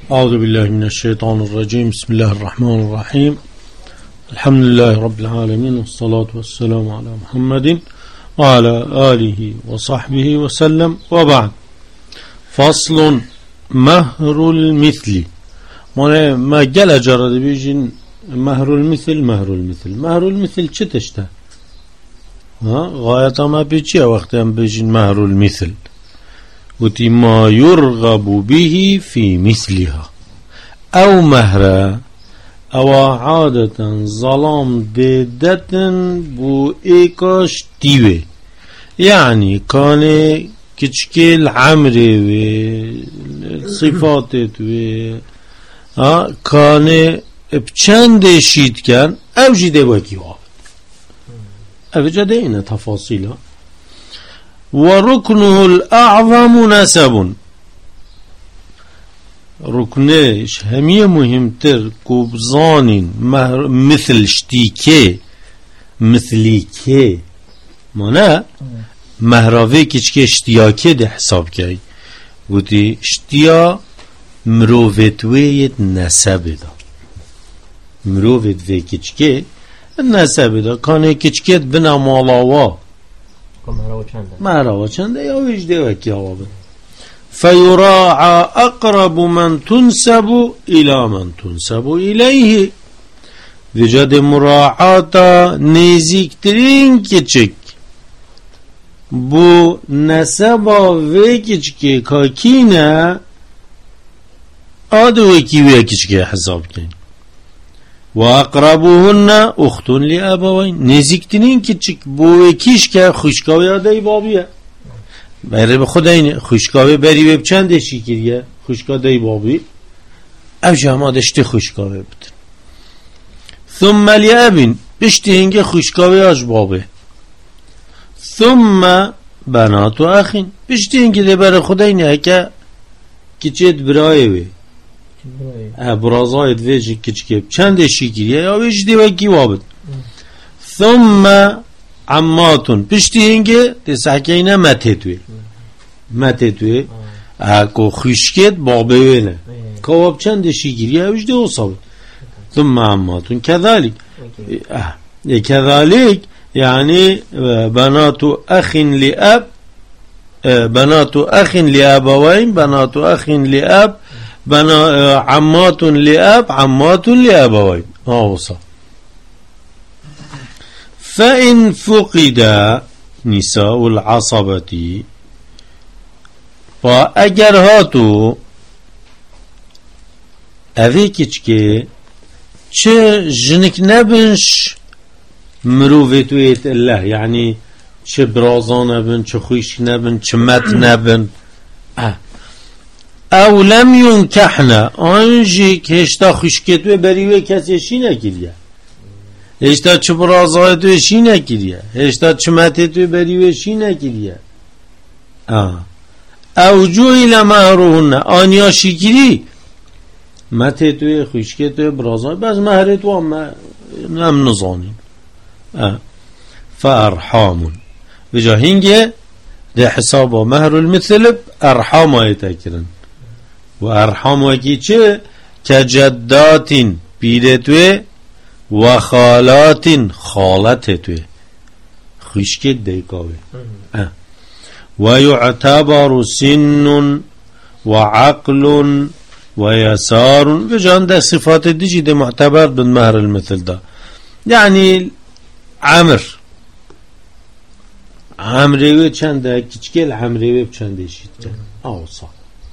أعوذ بالله من الشيطان الرجيم. بسم الله الرحمن الرحيم. الحمد لله رب العالمين، والصلاة والسلام على محمد وعلى آله وصحبه وسلم، وبعد. فصل مهر المثل. ما قال جرد بيجين مهر المثل. مهر المثل چه تشته؟ غاية ما بيجي وقت بيجين مهر المثل وتي ما يرغب به في مثلها او مهر او عادة ظلام ديدتن بو ايكاش تيوه، يعني كان كچكيل عمري و صفاتت و كان بچند شيد كان او جده وكي وابد او جده اينه تفاصيلها. وركنه الأعظم نسب. ركنش همية مهمتر كوبزان مثل شتيكي مثليكي مانا مهراوي كيشكي اشتياكي ده حساب كي ودي اشتيا مروفتوية نسب ده. مروفت في كيشكي النسب ده كان كيشكي بنا مالاوا مهراو چنده یا وجده وكي عوابد. فيراعى أقرب من تنسب إلى من تنسب إليه. وجد مراعاة نزيكترين كيچك بو نسبا وكيچكي كاكينا آدو وكي وكيچكي حساب كين. وأقربهن أخت لأبوين. نزيكتنين كتشك بوكيش که خوشکاوی آدهی بابیه بره به خود اینه خوشکاوی بری به چند شکریه خوشکا دهی بابی او جمع دشتی خوشکاوی بودن. ثم لأبین بشتی هنگه خوشکاوی آج بابه. ثم بنات و اخین بشتی هنگه ده بره خود اینه که کچید برایه وی برازاید ویجی کچکیب چند شکریه یا ویج دیوکی وابد. ثم عماتون پشتی هنگه دسحکینه متتوی اکو خوشکت بابه وینه کواب چند شکریه یا ویج دیو صابد. ثم عماتون كذلك يعني بنات أخ لأب بنات أخ لأبوين بنات أخ لأب عمات لأب عمات لأبوين صح. فإن فقد نساء العصبة فأجر هاتو أذيكش كي چه جنك نبنش مروفتويت الله، يعني چه برازان نبن چه خويش نبن چه مت نبن او لم ينكحنا آنجي که هشتا خوشکتوه بریوه کسی شی نکریه هشتا چه برازایتوه شی نکریه هشتا چه متتوه بریوه شی نکریه او جوی لمهروهن آنیا شکری متتوه خوشکتوه برازای بس مهرتوه هم نزانیم. فارحامون بجا هنگه ده حسابه مهر المثل ارحام آیتاکرن و ارحام وکی چه کجدات پیرتوه و خالات خالتتوه خوشکت دیکاوه. و یعتبر سن و عقل و یسار و جان ده صفات دیجی ده معتبر بن مهر المثل ده. يعني عمروه چنده کچکل عمروه چنده شید کن صح.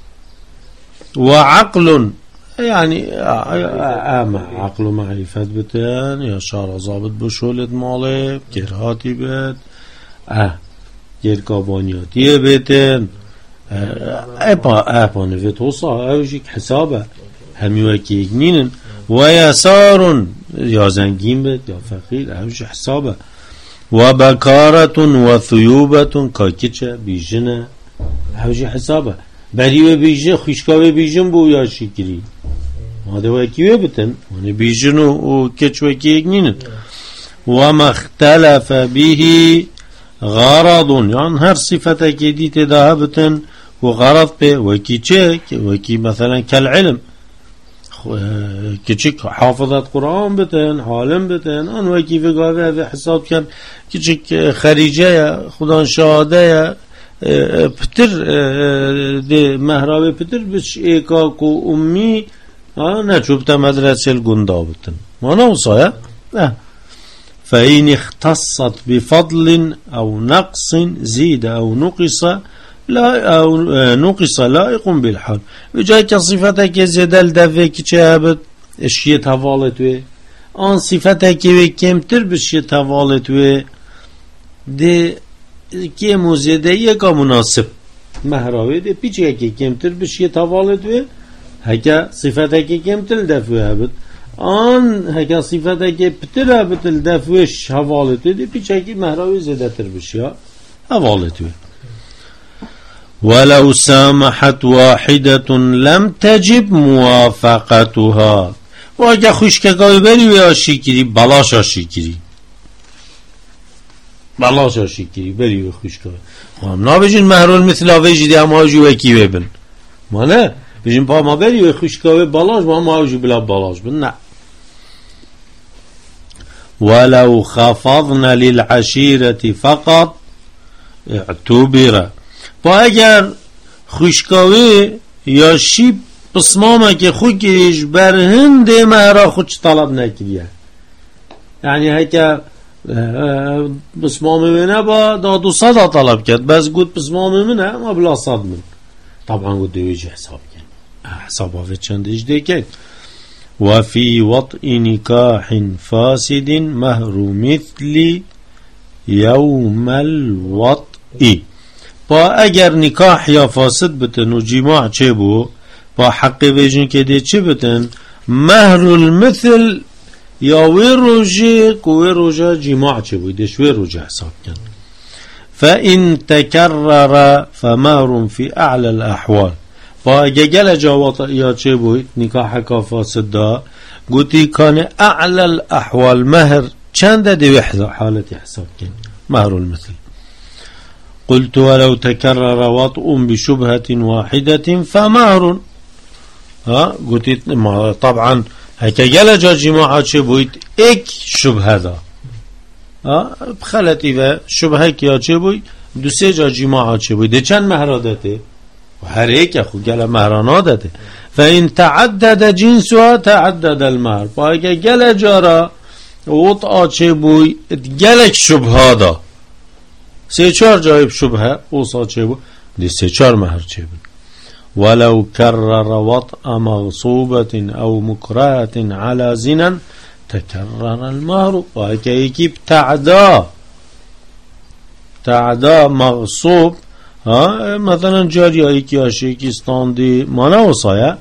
وعقل يعني عقل معرفت بتن یا شار ضابط بشولت ماله گرهاتی بد گرکابانیاتی بتن اپا نفت وصا اوشک حسابه همیوه که اگنینن و یسارون یا زنگین بد یا فقیر اوش حسابه و بکارتون و ثیوبتون کاکچه بیجنه اوش حسابه بریوه بیجه خوشکاوه بیجن بو یا شکری ماده وکیوه بتن وانی بیجن و کچ وکی اگنینن و مختلف به غرضون یعنی هر صفت که دیت ده بتن و غرض به وکی چه وکی مثلا کالعلم كيشك حافظة قرآن بتن عالم بتن أن وكيف قاوه في حساب كان كيشك خريجة خدان شهادة بتر دي مهرابي بتر بش إيكاكو أمي نشوفت مدرسة القندا بتن ما نوصايا فإن اختصت بفضل أو نقص زيد أو نقص لا أو نقص لائق بالحال وجاي كصفتك زدل دفك شابت اشي تفالت وي آن صفتك كمتر بشي تفالت وي دي كي مزيده يكا مناسب مهراوي دي بيچه كي كمتر بشي تفالت وي هكا صفتك كمتر دفوه هبت آن هكا صفتك بتر هبت الدفوش هفالت وي دي بيچه كي مهراوي زده تر بشي هفالت وي ولو سامحت واحدة لم تجب موافقتها و اگه خوشکگاهی بری و آشی بلاش آشی کری بری و خوشکگاهی خواهم نا بجین مهرول مثل آویجی دی هم آجی وکی ببن ما نه بجین پا ما بری و خوشکگاهی بلاش ما هم آجی بلا بلاش بن نه ولو خفضن للعشيرة فقط اعتبر با اگر خوشکاوی یا شیب بسمامه که خود گریش بر هنده مهرا خودش طلب نکریه یعنی هکا بسمامه منه با دادو صدا طلب کرد بس گود بسمامه منه ما بلا صد من طبعا گود دویج حساب کرد حساب آفه چندش دیکن وفي وطء نكاح فاسد مهر مثل يوم الوطء با اگر نکاح یا فاسد بتن و جماع چه بو با حقی بیجن که دی چه بتن مهر المثل یا وی روژه که وی روژه جماع چه بو دیش وی روژه حساب کن فإن تكرر فمهر في أعلى الأحوال با اگر گل جاوات یا چه بو نکاح که فاسد دا گوتی کان أعلى الأحوال مهر چند دی وحده حالتی حساب کن مهر المثل قلت ولو تكرر وطء بشبهة واحدة فمهر قلت طبعا هكا جلجا جماعة شبويت اك شبهة دا بخلت إذا شبهة كيا شبوي دو سيجا جماعة شبوي دي چند مهر داته وهر ايك اخو جل مهرانا داته فإن تعدد جنسها تعدد المهر فهكا جلجا را وطأ شبوي جلج شبهة دا سه چار جایب شبهه اوصا چه بود دی سه چار مهر چه بود ولو کرر وطء مغصوبة او مكرهة على زنا تكرر المهر و اکه یکی تعدا مغصوب مثلا جاری هایی که هاشی که استاندی مانه اوصایه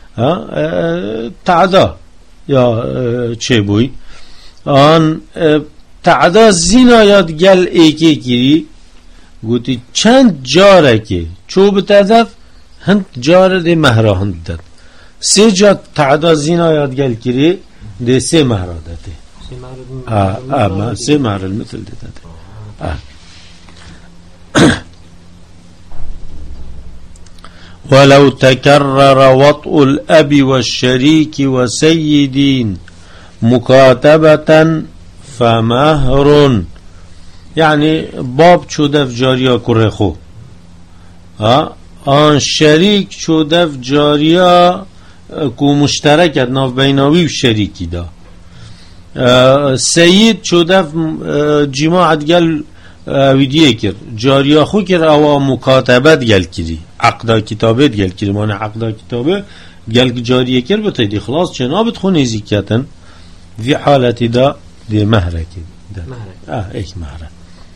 تعدا یا چه بوی آن تعدا زینا یاد گل ایکی گیری گوتی چند جاره که چوب تدف هند جاره دی مهرا هند داد سه جا تعدا زینا یاد گل گیری دی سه مهرا داده سه مهرا المثل داده ولو تكرر وطء الأب والشريك وسيدين مكاتبة فمهر يعني باب چودف جاریا کره خو آن شریک چودف جاریا کو مشترکت ناف بیناوی و شریکی دا سید چودف جماعت گل ویدیه کر جاریا خو کر او مکاتبت گل کری عقدا کتابت گل کری مانه عقدا کتابه گل جاریه کر بتایدی خلاص جنابت خو نزیکتن في حالة دا دي مهرك ايش مهرك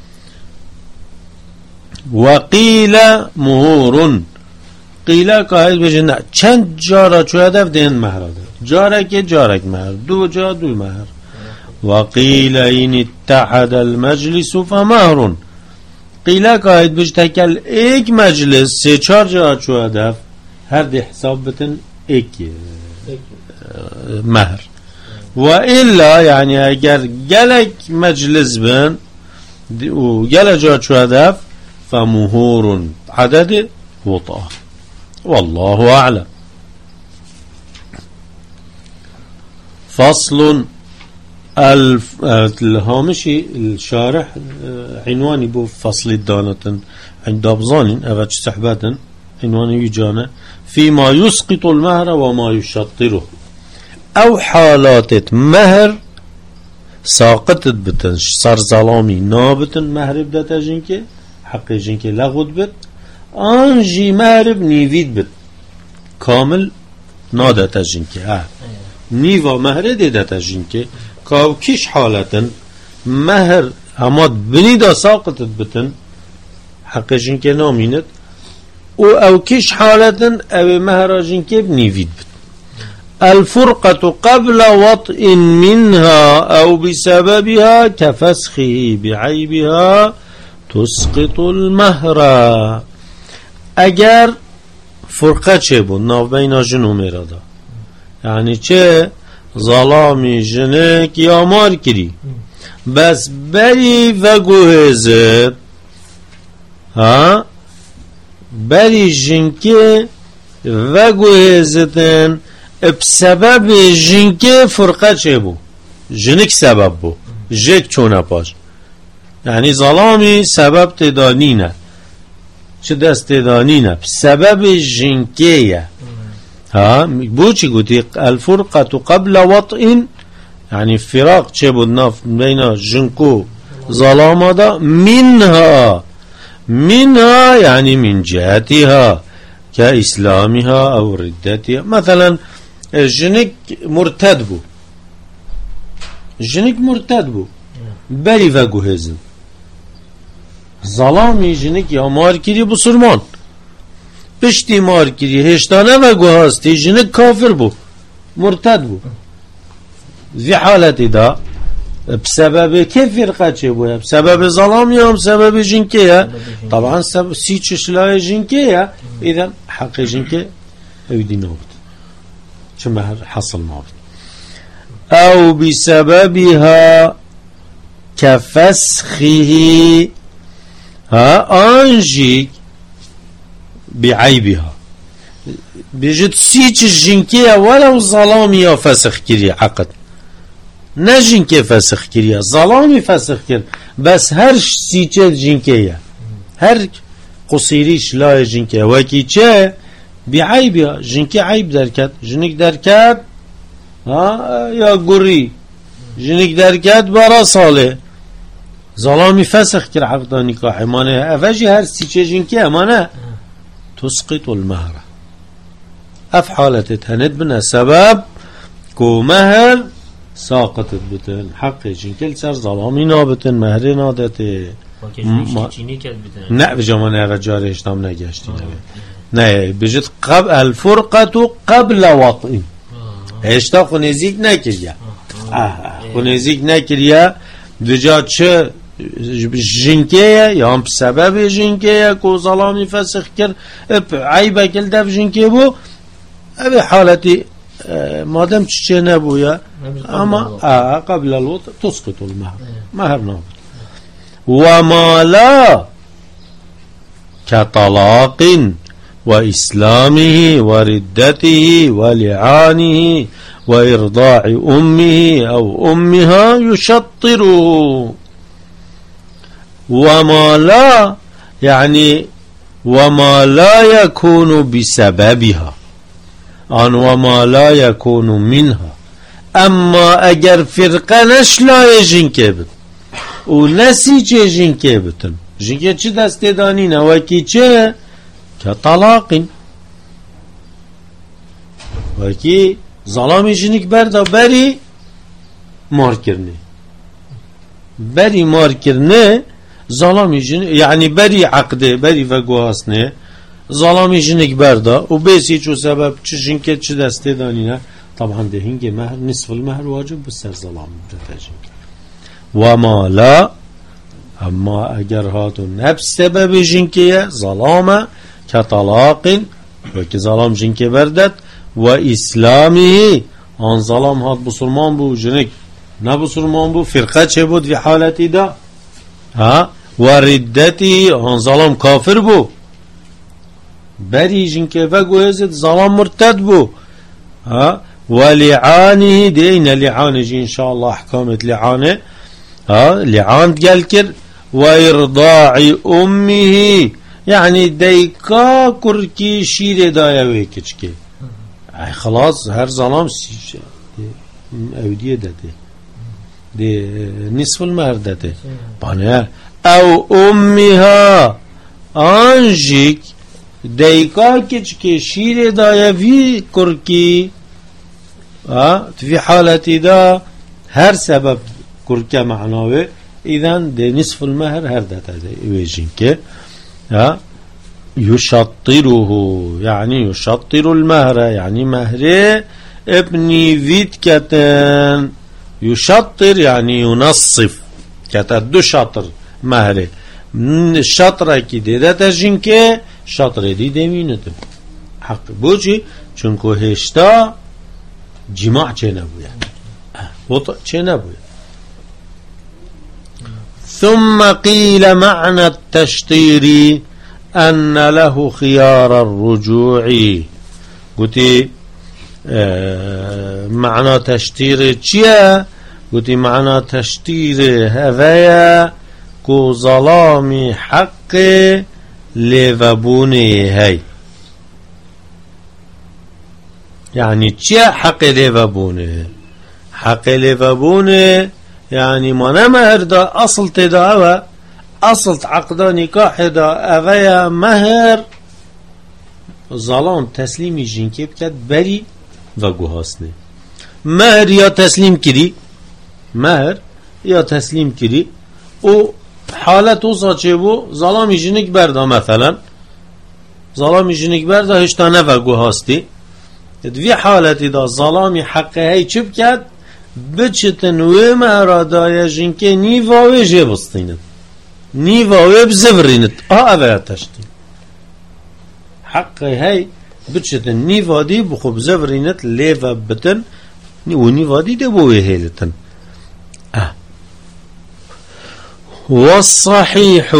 وقيل مهور قيل قائل بجنة چند جارة چو هدف دين مهر جارك جارك مهر دو جا دو مهر وقيل إن اتحد المجلس فمهر قيل قائل بجتكل ايك مجلس سه چار جا چو هدف هر دي حساب بتن ايك مهر وإلا يعني اگر گلک مجلس بن و گل جا چو هدف فمهور عدد وطأ والله أعلم. فصل الهامشي الشارح عنواني بو فصل الدانة عند أبظان أغاج سحبات عنواني يجانا فيما يسقط المهر وما يشطره أو حالات مهر ساقطت بتن صار ظلامي نابتن مهر بدأت جنكي حق جنكي لغد بت آنجي مهر بنيفيد بت كامل نادت جنكي نيفا مهر ديدت جنكي كاو كيش حالة مهر هماد بنيدا ساقطت بتن حق جنكي نامينت او كيش حالة او مهر جنكي بنيفيد بت الفرقة قبل وطء منها أو بسببها كفسخه بعيبها تسقط المهر اگر فرقه چه بود ناف بین جنو میرادا یعنی چه ظلامی جنک یا مار کری بس بری و گوهزد بری جنکه و گوهزدن بسبب جنکه فرقه چه بود جنک سبب بود جک چونه پاش یعنی ظلامی سبب تدانینه چه دست دانینه بسبب جنکیه بوچی گوتی الفرقة قبل وطئ يعني فراق چه بود ناف بین جنکو ظلامه دا منها يعني من جهتها كإسلامها أو ردتها مثلا جنك مرتد بو بری و گوهزن ظلامی جنک یا مار کری بسرمان پشتی مار کری هشتانه و گوهاستی جنک کافر بو مرتد بو زی حالتی دا بسبب که فرقه چه بویا بسبب ظلامی هم بسبب جنکیه طبعا سی چشلای جنکیه ایدن حق جنکیه اویدی نابد چه مهر حصل نابد او بسببها كفسخه آنجيك بعيبها بيجد سيج الجنكية ولو ظلامي فسخ كريا عقد نجنكي فسخ كريا ظلامي فسخ كريا بس هر سيج الجنكية هر قصيريش لا جنكية وكي چه بعيبها جنكي عيب دركت جنك دركت يا قري جنك دركت برا صالح ظلامی فسخ کر عقد نکاح مانه افجی هر سیچه جنکه مانه تسقط المهر اف حالت تهند بنا سبب کو مهر ساقطت بتن حق جنکل سر ظلامی نابتن مهر نادته نه بجا نه رجاره اشتام نگشتی نه بجد قبل الفرقة قبل وطئ اشتا خونزیک نکریا خونزیک نکریا بجا چه جنكيه يوم بسبب جنكيه كو ظلامي فسخ كر عيبه كل دف جنكيه بو ابي حالتي مادام تشي نبويا اما قبل الوطء تسقط المهر نابد وما لا كطلاق وإسلامه وردته ولعانه وإرضاع أمه أو أمها يشطره وما لا يعني وما لا يكون بسببها وما لا يكون منها اما اگر فرقه نش لا جنکه بد و نسی چه جنکه بتن جنکه چه دست دانینه وکی چه که طلاق وکی ظلامی جنک برده بری مار کرنه ظلامی جن يعني بري عقده بري فقواسنه ظلامی جنك برده و بيسي چو سبب چه جنكه چه دسته دانينه طبعا ده هنگه مهر نصف المهر واجب بسر ظلام جنك وما لا اما اگر هاتو نفس سبب جنكه ظلامه كطلاق وكي ظلام جنكه بردت و اسلامه آن ظلام هات بسلمان بو جنك نبسلمان بو فرقه چه بود في حالتي دا وردتي آن ظلام كافر بو بری جنكه و گوهزت ظلام مرتد بو ولعانه دين لعانه إن شاء الله أحكامة لعانه لعان قال وإرضاع أمه يعني ديكا كركي شير دايا ويكشكي خلاص هر ظلام أودية داده دي نصف المهر داده بانيا أو أمها أنجيك ديكا كشكي شير دايا في كركي في حالتي دا هر سبب كركي معناوه إذن دي نصف المهر هر داده ويجينك يشطره يعني يشطر المهر يعني مهره ابني فيت كتن يشطر يعني ينصف كتن دو شطر مهره الشطره كي ده تجينك شطر دي دمينتم حق بوجي چونكو هشتا جماع چه نبويا وطأ چه نبويا ثم قيل معنى التشطير أن له خيار الرجوع قلت معنى تشطير چيا قلت معنى تشطير هذايا كو ظلام حق لفبونه هاي يعني چيا حق لفبونه حق لفبونه يعني ما مهر دا أصل تدعوه أصل عقد نكاح دا أغايا مهر ظلام تسليمي جنكي بكت بري وقوهاسني مهر يا تسليم كري مهر يا تسليم كري و حالة وصا چه بو ظلامي جنك بردا مثلا ظلامي جنك بردا هشتا نفقوهاستی في حالة دا ظلامي حقه هاي چه بكت بچتن و مهر دا جنكي نيفاوه جبستينت نيفا بزفرينت اوه تشتي حقي هاي بتشتن نيفا دي بخو بزفرينت ليفا بتن ونيفا دي دبوه هيلتن والصحيح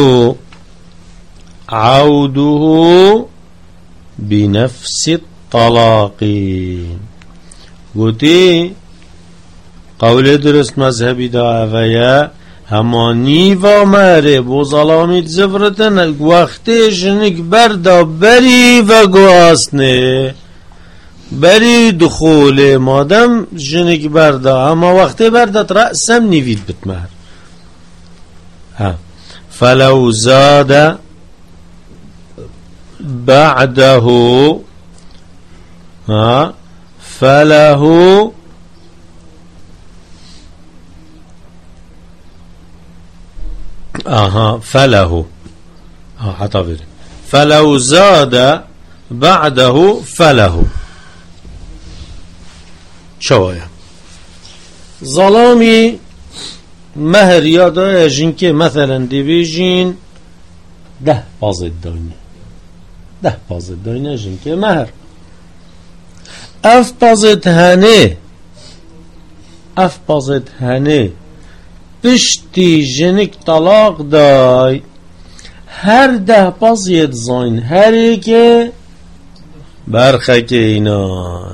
عوده بنفس الطلاق قلتي قول درست مذهبي دا اوه همانی و مره بو ظلامیت زفرتن وقتی جنک بردا بری و گواسنه بری دخول مادم جنک بردا اما وقتی بردت رأسم نیوید بتمهر فلو زاد بعده فله فله حطبر فلو زاد بعده فله شوية ظلامي مهر يادا جنكي مثلا دي بيجين 10 بازد داينة جنكي مهر اف بازد هنه پشتی جنک طلاق دای هر 10 بازید زاین هر که برخه که اینای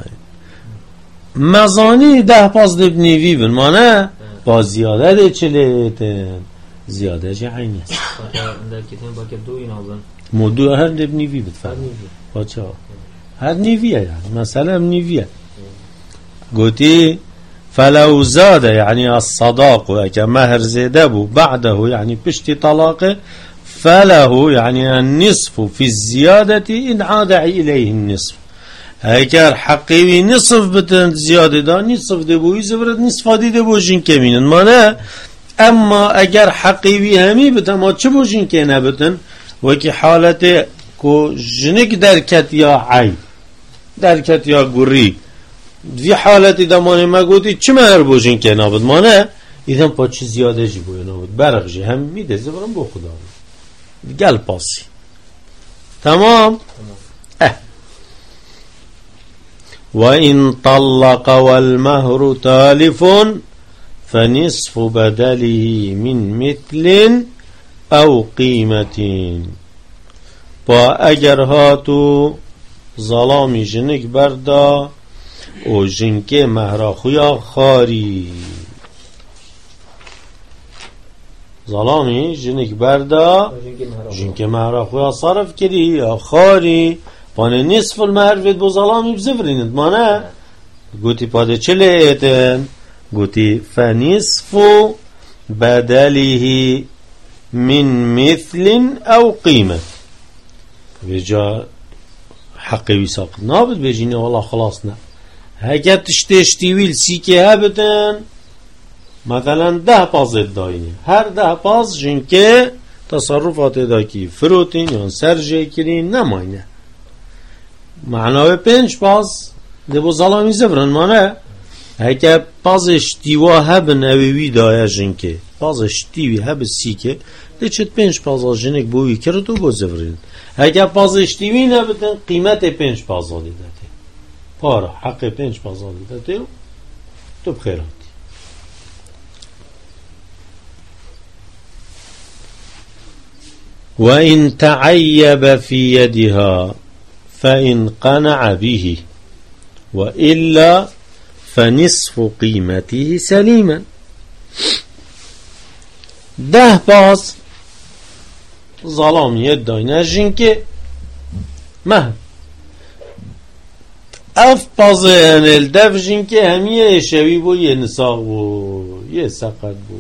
مزانی 10 باز دبنی وی بن مانه با زیاده ده چلیتن زیاده چه عینی است در کتیم با که 2 اینا بن مدو هر دبنی وی بتفرد باچه هر نیویه يعني مثلا نیویه قلتي فلو زاد يعني الصداق كمهر زيدابه بعده يعني بشتي طلاقه فله يعني النصف في الزيادة إن عاد إليه النصف هيكار حقيوي نصف بتن زيادة دا نصف دبوي زبرد نصف دي دبو جين كمين مانا أما أجر حقيوي همي بتن ما چبو جين كينا بتن وكي حالته كو جنك دركت يا عي دركت يا قري في حالتي دمانه ما قلتي چه مهر بوجين که نابد مانه ایدن پا چه زیاده جی بوی نابد برق جی هم میده زبرم بو خدا گل پاسی تمام وإن طلق والمهر تالف فنصف بدله من مثل أو قيمة با اگر هاتو ظلامی جنک بردا او جنکه مهرا خویا خاری ظلامی جنک بردا جنکه مهرا خویا صرف کری یا خاری پانه نصف المهر وید بو ظلامی بزفرینند مانه گوتی پاده چله ایتن گوتی فنصف بدله من مثل او قیمت بجا حقی ویساق نابد بجینه والله خلاص نه هکه تشتیویل سیکه هبتن مثلا 10 پاز ادایینه هر 10 پاز جنکه تصرفات اداکی فروتین یا سرجه کرین نماینه معناوه 5 پاز ده بو ظلامی زفرن مانه هکه پازش دیوا هبن اویوی دایه جنکه پازش دیوی هب سیکه ده چت 5 پاز جنک بوی کرد و بو زفرن هکه پازش دیوی نبتن قیمت 5 پاز دیده پارا حق 5 پاز دیده تو بخیراتی وإن تعيب في يدها فإن قنع به وإلا فنصف قيمته سليما 10 باز ظلام يداين جنك مهر اف باز الدف جنك همية شوي بو يه نساق بو يه سقط بو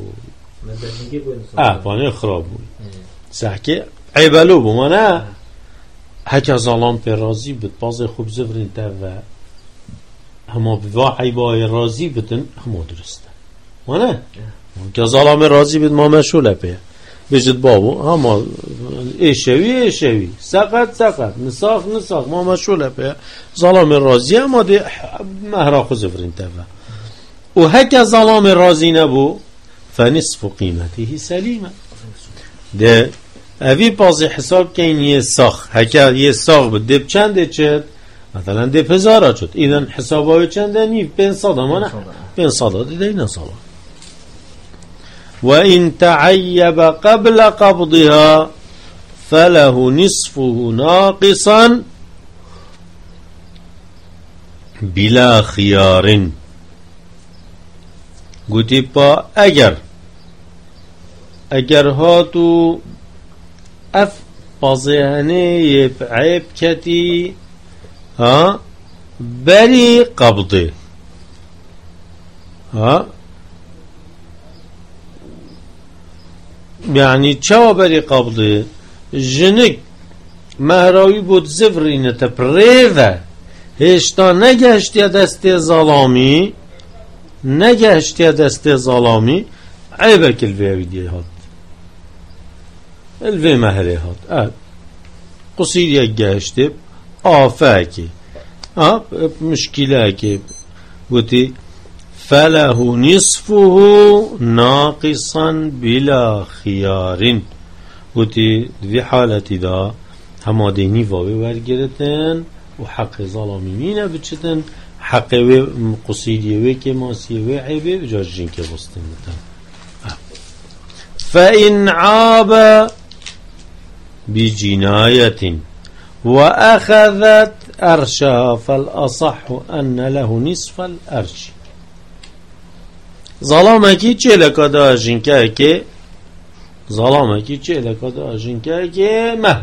بانه خراب بو سحكي عيبالو بو مانا هكا ظلام پر رازي بد باز خوب زفرين تاوه هما بوا عيبای رازي بتن هما درسته مانا که ظلام رازي بد ما مشوله پی بجد بابو هما ایشوی سقط نساق ما مشوله پی ظلام رازي هما دی مهرا خو زفرين تاوه و هكا ظلام رازي نبو فنصف قيمته سليمه ده اوی پازی حساب کن یه ساخ هکر یه ساخ بود دب چنده چد مثلا دب 1000 شد ایدن حساب های چنده نیف 500 مانه 500 دیده این سالا و این تعیب قبل قبضها فله نصفه ناقصا بلا خيار گوتی پا اگر هاتو اف پازهنه عیب کتی ها بری قبضه ها یعنی چاو بری قبضه جنک مهراوی بود زفرینه تپریوه هشتا نگشتی دست ظلامی عیبه کلوه ویدیه هات الوی مهره هات قصیر یک گشته آفه که مشکله که بودی فله نصفه ناقصا بلا خيار بودی دوی حالتی دا همه دینی واوی ورگرتن و حق ظلامی مینه بچتن حق و قصیریه که ماسیه و عیبه بجاج جین که بستن بتن فإن عاب بجناية وأخذت أرشها فالأصح أن له نصف الأرش ظلامکی چه لکادا جنکه که مهر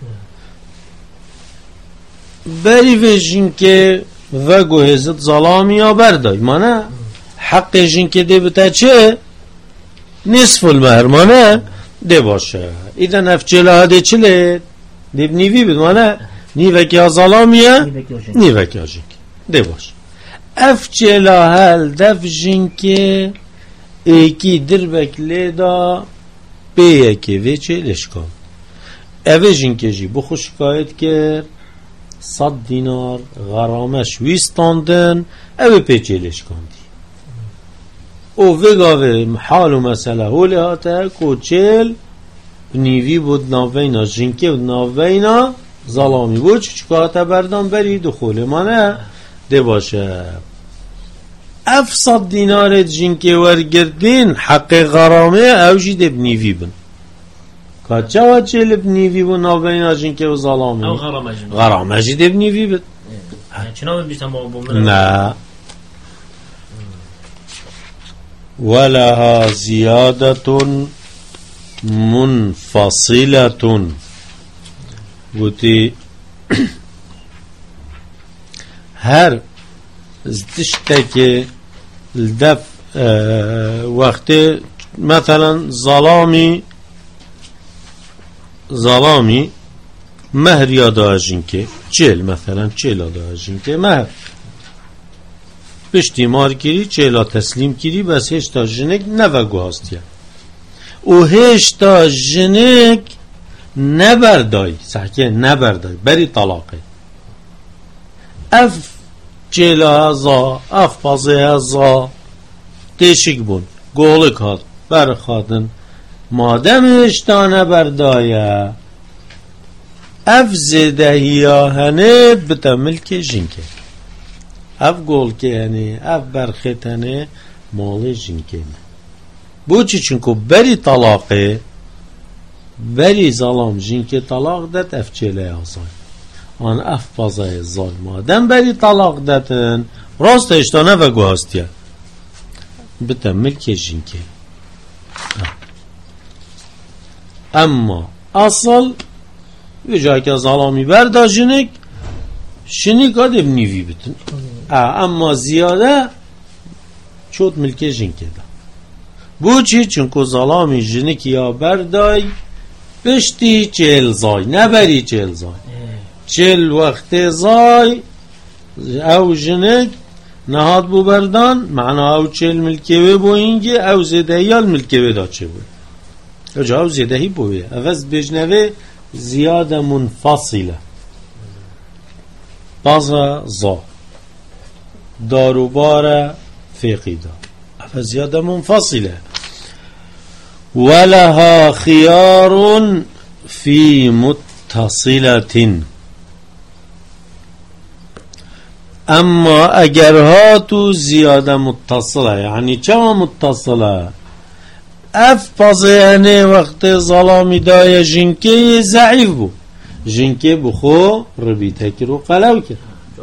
بری و جنکه و گوهزت ظلامی ها بردای مانه حق جنکه ده بتا چه نصف المهر مانه ده باشه ایده نفچه ها ده چله ده نیوی بید مانه نیوکی ها ظلامیه نیوکی ها جنکه ده باشه افچه هل دف جنکه ایکی در بکلی دا بیه که ویچه لشکان اوه جنکه جی بخو شکایت کرد 100 دینار غرامش ویستاندن اوه پیچه لشکان دی او وگاوه حال و مسئله هولی هاته کوچل نیوی بود ناوینا جنکه بود ناوینا ظلامی بود چکاته بردان بری دخول مانه ده باشه 700 دینار جنکه ورگردین حق غرامه اوجی ده بنیوی بن که چه بنیوی بن ناوینا جنکه و ظلامی او غرامه جی ده بنیوی بن چنان بیشتر ما بومه نه ولها زیادة منفصلة گوتی هر تشتكي الدف وقت مثلا ظلامی مهر یادا جنکه چل مثلا چل یادا جنکه مهر پشتی مار کری چلا تسلیم کری بس هشتا جنک نوگو هستیا و هشتا جنک نبردای سحکه نبردای بری طلاقه اف چلا هزا اف پازه هزا تشک بون گولک هاد برخادن مادم هشتا نبردایه اف زدهی آهنه بتا ملک جنکه اف گول که هنه اف برخت هنه مال جنکه بوچی چونکو بری طلاقه بری ظلام جنکه طلاق داد اف چله آزای آن اف بازای زای مادم بری طلاق دادن راست اشتانه و گوهستیه بتا ملک جنکه اما اصل و جایی که ظلامی بردا جنک شنیک آده بنیوی بتن اما زیاده چود ملک جنکه دا بو چی چونکو ظلامی جنک یا بردای پشتی چل زای نبری چل زای چل وقت زای او جنک نهاد بو بردان معنا او چل ملکه بو اینگه او زیده یال ملکه دا چه بود او زیدهی بویه اوز بجنوه زیاده منفصله بازا زا داروبار فقیده اوز زیاده منفصله ولها خيار في متصلة اما اگر هاتو زیاده متصله یعنی چه متصله اف پازیانه وقت ظلامی دای جنکه ضعیف بو جنکه بخو ربیته کرو قلو کرد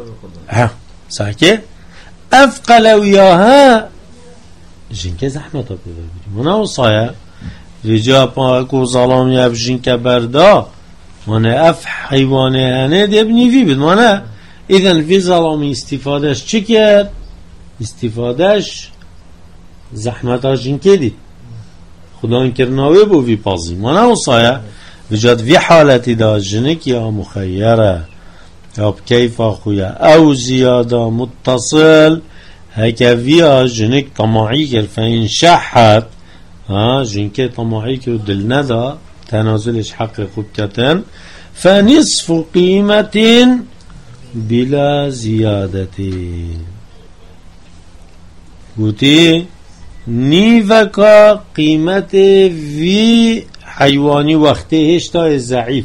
ساکه اف قلویا ها جنکه زحمت ها پیدا بید منه وصایه رجا پاکو ظلامی اف جنکه بردا منه اف حیوانه هنه دیب نیوی بید منه ایدن فی ظلامی استفادهش چی کرد؟ استفادهش زحمت ها جنکه دید خدا انکرناوی بو وی پازی مانا وصایه وجد وی حالتی دا جنک یا مخیره یا بکیف خویا او زیاده متصل هکا وی جنک طماعی کر فین شحت جنک طماعی که دل ندا تنازلش حق خوب کتن فنصف قیمت بلا زیادتی گوتی نیوکا قیمت وی حیوانی وقتی هشتای ضعیف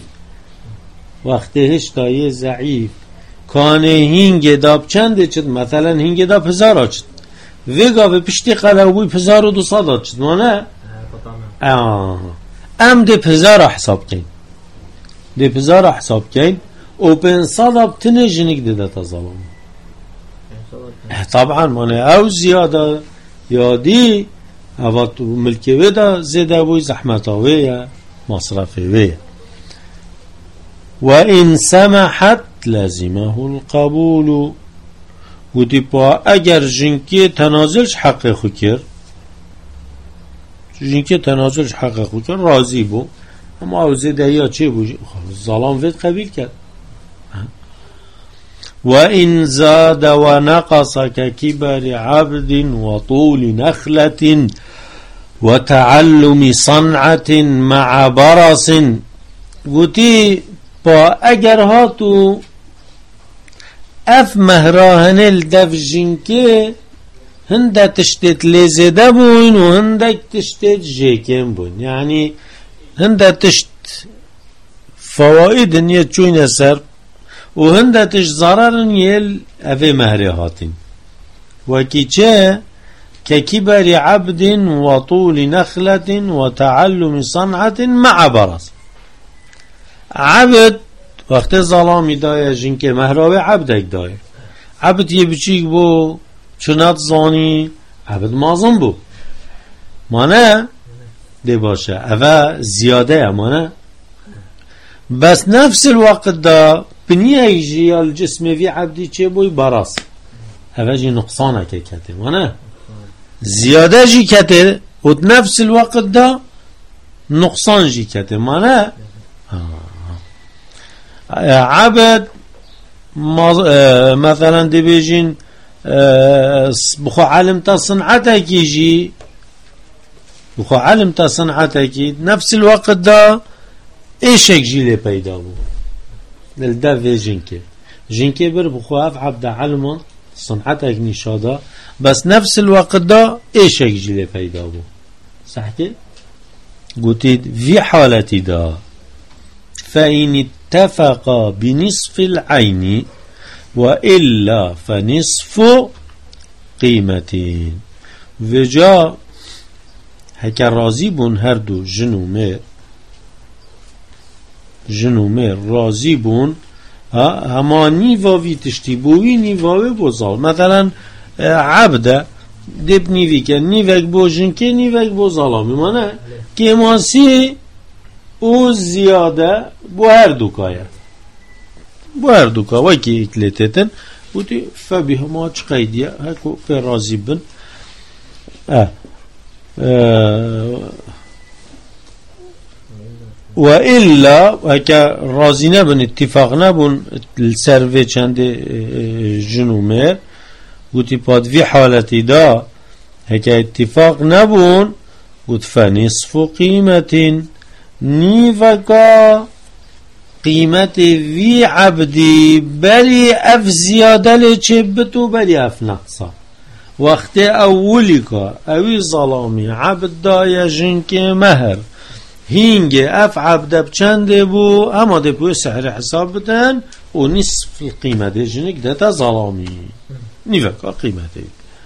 کانه هینگ داب چنده چد مثلا هینگ داب 1000 چد ویگا به پشتی قلوی 1200 چد مانه ام ده 1000 حساب کن او 500 تنه جنگ ده تظلم طبعا مانه او زیاده یادی اوات ملکی ودا زیده بوی زحمتاوی یا مصرفی و این سمحت لازمه القبول و دیپا اگر جنکی تنازلش حق خو کرد راضی بو اما او زیده یا چه بو ظلام وید قبیل کرد وإن زاد ونقص ككبر عبد وطول نخلة وتعلم صنعة مع برص قلتي با اگر هاتو اف مهراهن الدف جنكي هنده تشتت لزده بوين وهنده تشتت جيكين بوين يعني هنده تشت فوائد نية چوين سر و هندتش ضررن يل اوه مهره هاتين وكي چه ككبر عبد وطول نخلة وتعلم صنعة مع برص عبد وقت ظلامی دای جنکه مهراوه عبدک دای عبد يبچيك بو چنات زاني عبد مازن بو مانا دي باشا اوه زيادة مانا بس نفس الوقت دا بنيه يجي الجسم في عبدي چه بوي براس اوه جي نقصانه که كته مانا زيادة جي كته و نفس الوقت دا نقصان جي كته مانا عبد مثلا دي بيجين بخو علم تا صنعتك يجي بخو علم تا صنعتك نفس الوقت دا ايشك جيلي پیدا بو للدا في جنكي بر بخو اف عبد علم صنعتك نشادا بس نفس الوقت دا ايشك جيلي پیدا بو صح كده قلت في حالتي دا فإن اتفق بنصف العين وإلا فنصف قيمتين وجا هكا راضي بون هر دو جنو مير راضي بون هما نيواوي تشتي بوي نيواوي بوزال مثلا عبده دب نيوي كان نيوك بو جنكي نيوك بو ظلامي مانا كيماسي او زيادة بو هر دوكايا بو هر دوكا وكي اكلتتن بودي فبهما چقيديا هكو في راضي بن وإلا هكا راضي نبن اتفاق نبن السرفي چند جنو مير بودي پاد في حالتي دا هكا اتفاق نبن بود فنصف قيمة نيفكا قيمة في عبدي بلي اف زيادة لچبتو بلي اف نقصا وقت اوليكا اوي ظلامي عبد دا يجنك مهر هينج اف عبد بچند بو اما دي بو سعر حساب بدن و نصف القيمة دي جنك داتا ظلامي نيفكا قيمة دي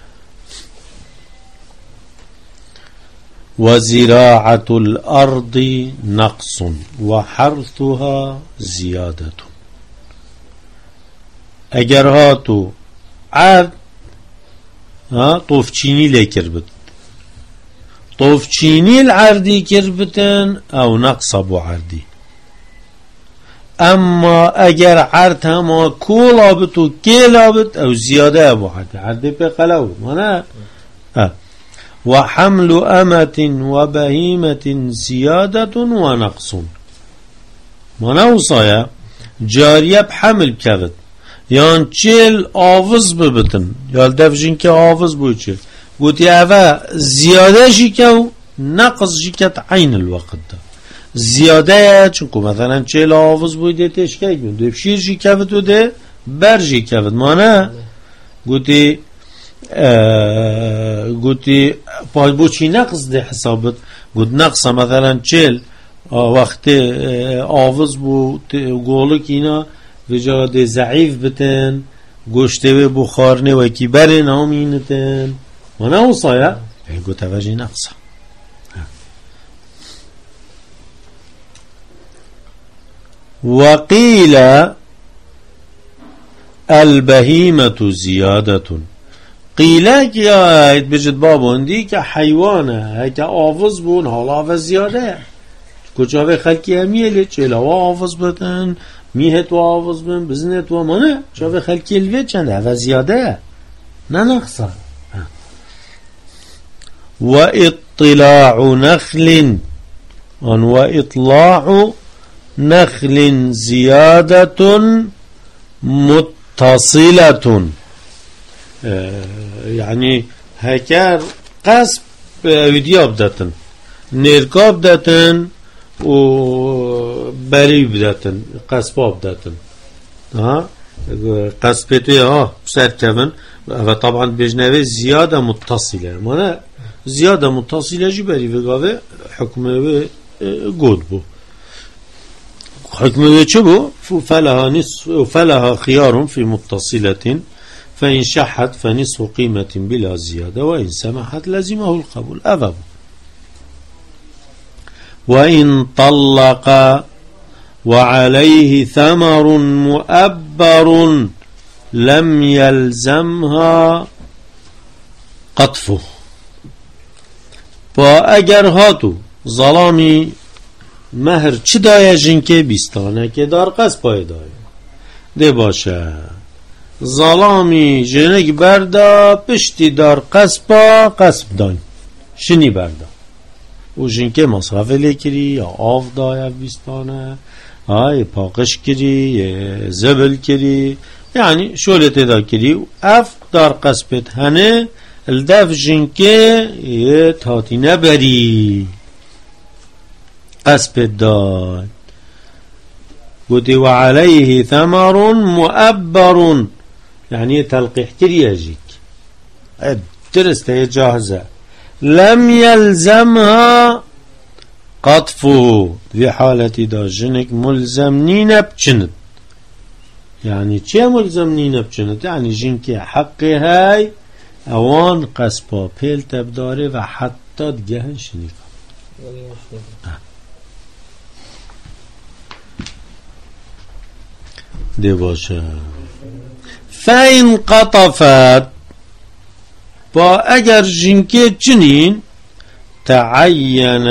وزراعة الأرض نقص وحرثها زيادة اگر هاتو عرض طوفچيني لكربت طوفچيني العردي كربتن او نقص ابو عردي اما اگر عرض هما كولابت و كيلابت او زيادة ابو عردي عردي بقلو مانا وحمل أمة وبهيمة زيادة ونقص مانا وصايا جارية بحمل كبت يان چل آوز ببتن يال دفجين که آوز بوچه قلت اوه زيادة جيكو نقص جيكت عين الوقت ده زيادة چونكو مثلا چل آوز بوده تشكيك من دفشير جيكوت وده بر جيكوت مانا قلت قلت پای بو چی نقص ده حسابت قلت نقص مثلا چل وقت آوز بو گولک اینا وجاد ضعیف بتن گوشته بخارنه و کی بره نامینتن و نه وصایا قلت وجه نقص وقيل البهيمة زيادة قيلة كي بجد بابوندي كحيوانة هكا آفز بون حالا آفز زيادة كجاوه خلقي هميلي چلا آفز بتن ميهت و آفز بن بزنت و منه جاوه خلقي الوه چند آفز زيادة ننقصة وإطلاع نخل وإطلاع نخل زيادة متصلة يعني هكار قصب ويدياب داتن نركاب داتن و بريب داتن قصباب داتن قصبتو بسر كفن وطبعا بجنوه زيادة متصلة مانا زيادة متصلة جي بريب قاوه حكمه قود بو حكمه چه بو فلها نصف فلها خيار في متصلة فإن شحت فنصف قيمة بلا زيادة وإن سمحت لزمه القبول أبب وإن طلق وعليه ثمر مؤبر لم يلزمها قطفه. با اگر هاتو ظلامی مهر چی دایه جنکه بیستانه که دار قصد پای دایه ده باشه ظلامی جنک بردا پشتی دار قصد پا قصد دان شنی بردا و جنکه مصرف لیکری یا آف دایه بیستانه های پاقش کری زبل کری یعنی شولت دا کری اف دار قصد هنه الدف جنکه یه تاتی نبری قصب داد قلت وعليه ثمر مؤبر يعني تلقيح كرياجيك درست هي جاهزة لم يلزمها قطفه في حالة دا جنك ملزمنين بجند يعني چه ملزمنين بجند يعني جنك حقي هاي اوان قصبا پیل تبداره و حتی دگهن شنیفا ده باشه فین قطفت با اگر جنکه چنین تعین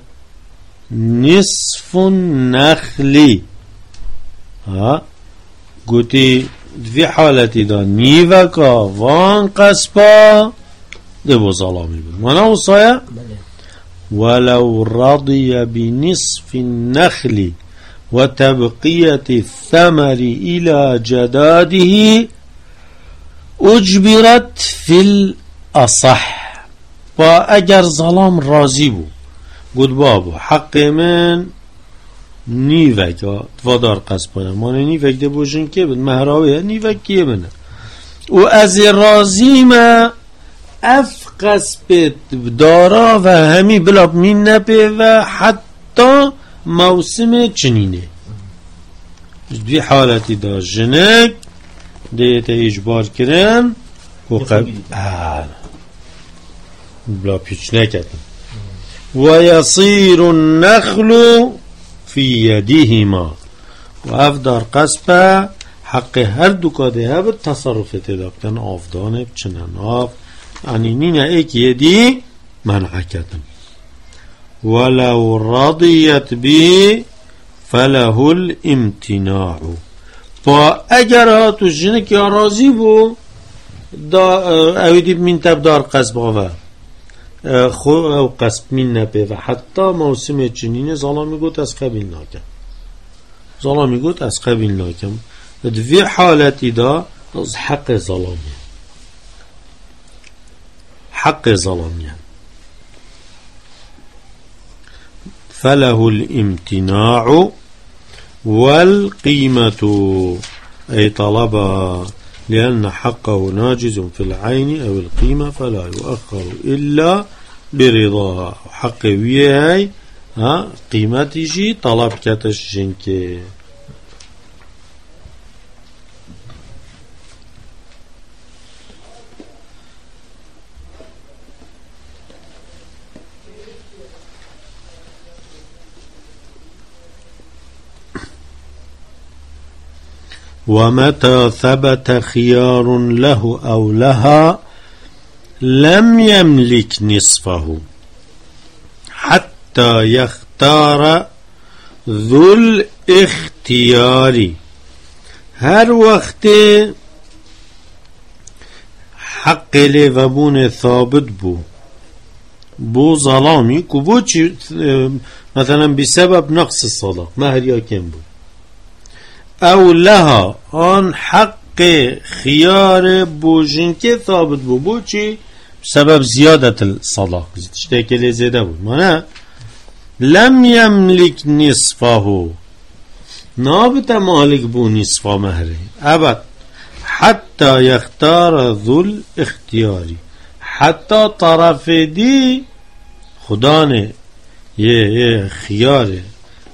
نصف النخلی ها گوتی في حالتي دا نيفكا وان قصبا دبو ظلامي وانا وصايا ولو رضي بنصف النخل وتبقية الثمر إلى جداده أجبرت في الأصح فأجر ظلام رازيبو قد بابو حق من نیوک وادار قصد کنه مانه نیوک ده بوشن که بند مهراویه نیوک کیه بنه و از رازیمه اف قصد دارا و همی بلاب مین نپه و حتی موسم چنینه دوی حالتی دا جنک دیتا اجبار کرن و بلا پیچ نکتن و یصیر النخل في يديهما وافدار قصبه حق هر دو کاده ها به تصرف تدابتن آفدانه بچنن آف يعني نينا ايك يدي منع كتن ولو رضيت به فله الامتناع با اگر ها تو جنك يا راضي بو دا اويدي من تبدار قصبه خو او قصب من نبه و حتی موسم چنینه ظلامی گوت از قبیل ناکم ظلامی گوت از قبیل ناکم و دوی حالتی دا از حق ظلامی حق ظلامی فله الامتناع والقيمة أي طلبها لأن حقه ناجز في العين أو القيمة فلا يؤخر إلا برضاها حق وياي قيمتي جي طلب كتش جنكي ومتى ثبت خيار له أو لها لم يملك نصفه حتى يختار ذو الاختيار هر وقت حق لفبون ثابت بو ظلامي كبو مثلا بسبب نقص الصلاة مهر يا كم بو او لها آن حق خيار بوجين كي ثابت بو چي بسبب زيادة الصلاة اشتاكي لي زيادة بو مانا لم يملك نصفه نابت مالك بو نصف مهره ابد حتى يختار ذو الاختياري حتى طرف دي خدانه يه خياره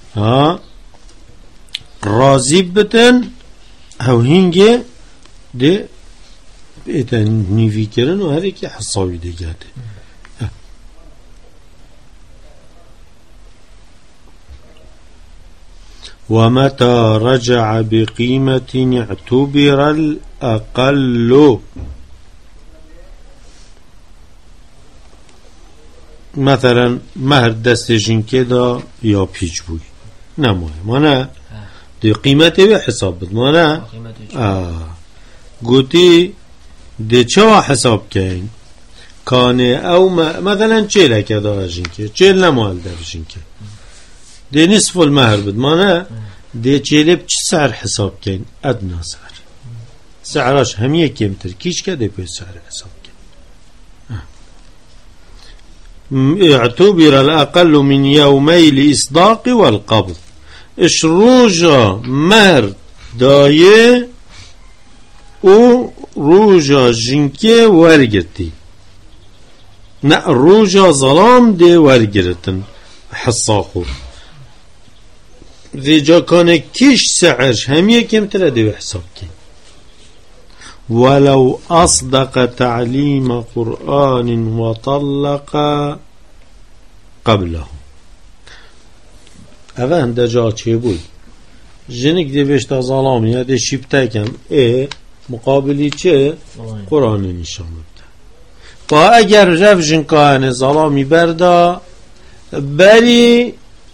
راضی بتن او هنگه ده بیتن نیوی کرن و هر ایکی حساوی ده گرده ومتى رجع بقيمة اعتبر الأقل. مثلا مهر دست جنکه دا یا پیچ بوی نموه مانا دی قیمت به حساب بد مانا گوتی دی چه حساب کن کانه او مثلا چه لکه دا جنکه چه نموال در جنکه دی نصف المهر بد مانا دی چه لب چه سعر حساب کن ادنا سعر سعراش همیه کمتر کیش که دی پی سعر حساب اعتبر الأقل من يومي الإصداق والقبض. إش روجا مهر دايه و روجا جنكي ورگرتي نا روجا ظلام دي ورگرتن حصاخو ذي جا كان كيش سعرش هميه كم تلا دي بحساب كي ولو أصدق تعليم قرآن وطلق قبله. اوه هنده جا چه بود جنک دی بشتا ظلامی یا دی شیبته کم مقابلی چه قرآن نشان بده با اگر رف جنکان ظلامی بردا بری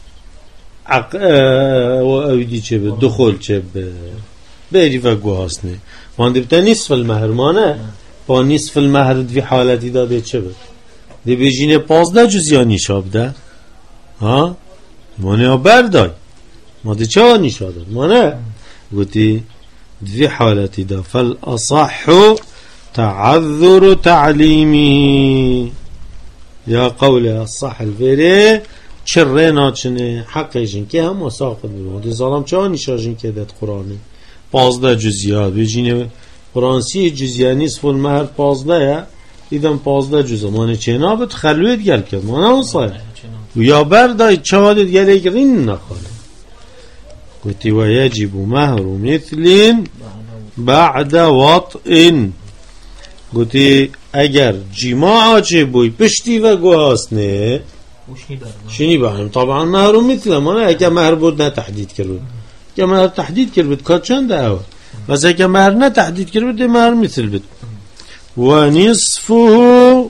و اویدی چه به دخول چه به بری و گوهاسنه وانده بتا نصف المهر مانه با نصف المهر دوی حالتی داده چه بود دی بجینه 15 جزیا نیشاب ده ها مانه ها بردای ما دی چه نیشا داد مانه گوتی دوی حالتی ده فالاصح تعذر تعلیمی یا قول الصح الفیره چره ناچنه حقیشن که هم مساقط بود دی ظالم چه نیشا جن که داد قرآنه 15 جزیات بجینه قرآن 30 جزیه نصف المهر 15 یا دیدم 15 جزء مانه چه نابد خلویت گل کرد مانه اون صایب و یا بردای چهادت گله گرین نخواهد گوتی و یجب مهر مثل بعد وطئ گوتی اگر جماع چه بوی پشتی و گوهاسنه شنی بهم طبعا مهر مثل مانه اگر مهر بود نه تحدید کرد که مهر تحدید کرد بود که چنده اوه بس اگر مهر نه تحدید کرد بود مهر مثل بود و نصفه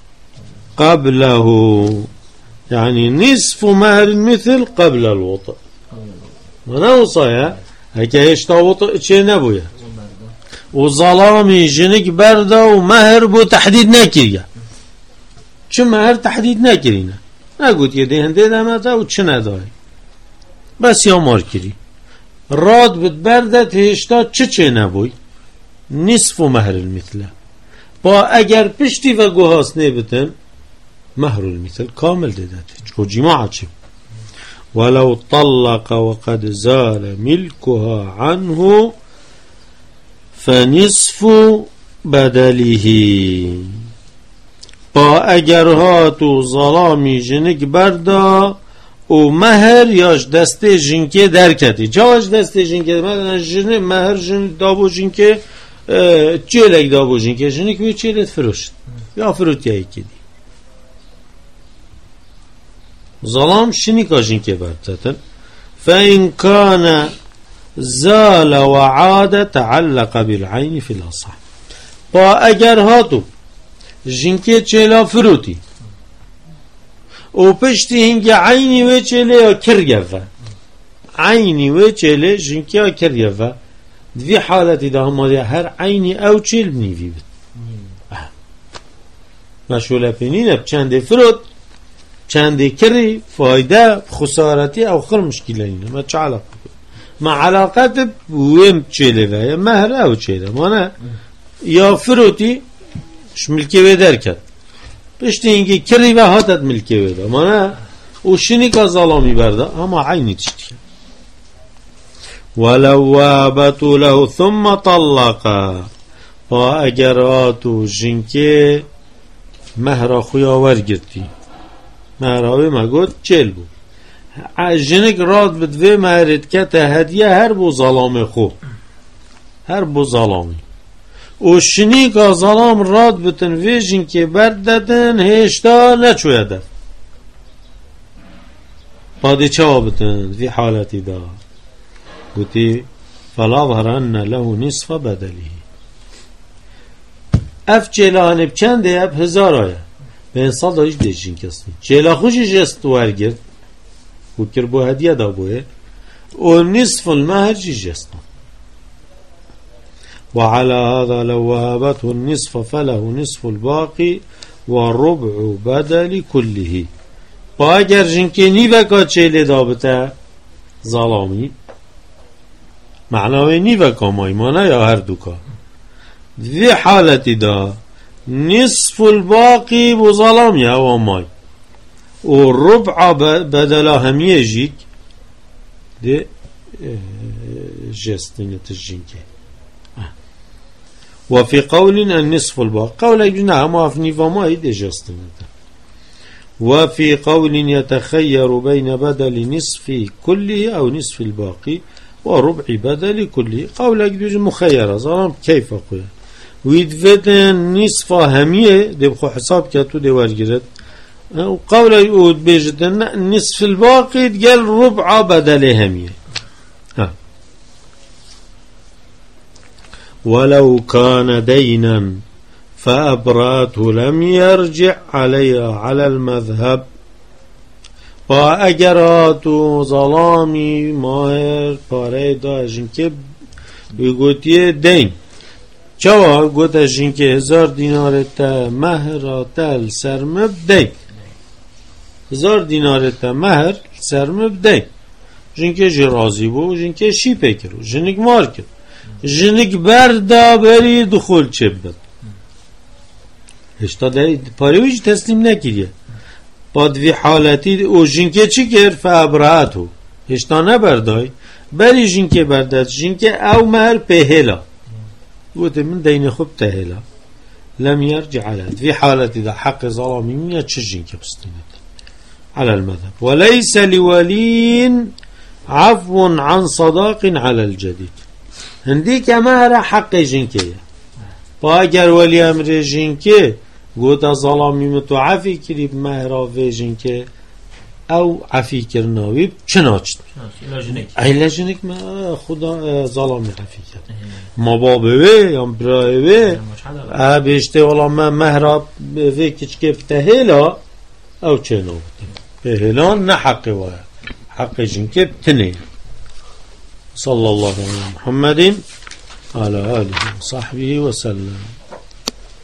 قبله يعني نصف مهر المثل قبل الوطء ما نوصايا هكا يشتا وطء چه نبويا وظلامي جنك بردا ومهر بو تحديد نكريا چه مهر تحديد نكرينا نقول يدي هنده دمتا و چه نداي بس يا ماركري راد بتبردت هشتا چه نبوي نصف مهر المثل با اگر پشتی و گوهاس نبتن مهر المثل كامل دادته چو جماعة چه ولو طلق وقد زال ملكها عنه فنصف بدله با اگر هاتو ظلامی جنک بردا و مهر یاش دسته جنکه درکتی جاش دسته جنکه مثلا جنه مهر جن دابو جنکه چیلک دابو جنکه جنک وی چیلت فروشت یا فروت یا ایکی دی ظلام شنی کاشین که برتتن فإن كان زال وعاد تعلق بالعين في الأصح با اگر هاتو جنکه چیلا فروتی و پشتی هنگی عینی و چیله یا کرگفه عینی و چیله جنکه یا کرگفه دوی حالتی ده همه هر عینی او چیل نیوی بید مشغوله پینینه چنده فرود چنده کری فایده خسارتی او خر مشکله اینه ما چه علاقه ما علاقت ویم چیله و مهر او چیله مانه یا فروتی ملکی و در کرد پشتی اینگه کری و هاتت ملکی و در مانه او شنی که ظلامی برده اما عینی تشتی ولو وابتو له ثم طلقا با اگر آتو جنکه مهر خویا ورگرتی مهراوی مگود چل بود جنک راد بدوی مهرد که تا هدیه هر بو ظلام خو هر بو ظلامی او شنی که ظلام راد بتن وی جنکه برددن هشتا نچویده پاده چه بتن وی حالتی دا قلت فلا ظهرن له نصف بدله اف جلانب چنده اب 1000 آیا به انسان دایش دیجین کسی جلا خوشی جست ورگرد و کر بو هدیه دا بوه و نصف المهر جی جستن وعلى هذا لو وهبته النصف فله نصف الباقي وربع بدل كله با اگر جنکه نیوکا چهله دابته ظلامی معناوی نیوکا مایمانه یا هر دوکا ذی حالتی دا نصف الباقی و ظلامی او مای و ربع بدلا همیه جیک ده جستنت الجنکه وفي قول النصف الباقي قول ابن ما في نظام ايد جستنت وفي قول يتخير بين بدل نصف كله او نصف الباقي وربع بدل كله قول ابن مخير ظلام كيف اقول ويدفتن نصف هميه دبخو حساب كاتو دي ورجرت وقول يقول بيجدن نصف الباقي قال ربع بدل هميه ولو كان دينا فأبراته لم يرجع عليها على المذهب وأجرات ظلامي ماهر پاره دا جنکه بگوتیه دین چوا گوتا جنکه 1000 دینار تا مهر تل سرمب دین 1000 دینار تا مهر سرمب دین جنکه جرازی بو جنکه شی پکرو جنک مار کرد جنک بردا بری دخول چه بد هشتا داری پاریویج تسلیم نکریه با دوی حالتی او جنکه چی کرد فابراتو هشتا نبردای بری جنکه برداد جنکه او مهر پهلا گوته من دین خوب تهلا لم يرجع على دوی حالتی دا حق ظلامی منیا چه جنکه بستند على المذهب وليس لولين عفو عن صداق على الجديد هندی که مهر حق جنکه با اگر ولی امر جنکه گوتا ظلامی متو عفی کری مهر و جنکه او عفی کرناوی چناچت ایلا جنک ما خدا ظلامی عفی کرد ما بابوه یا برایوه بیشته والا ما مهر وی کچکه بتهیلا او چناو بتهیلان نه حق وایا حق جنکه بتنه صلى الله على محمد وعلى آله وصحبه وسلم.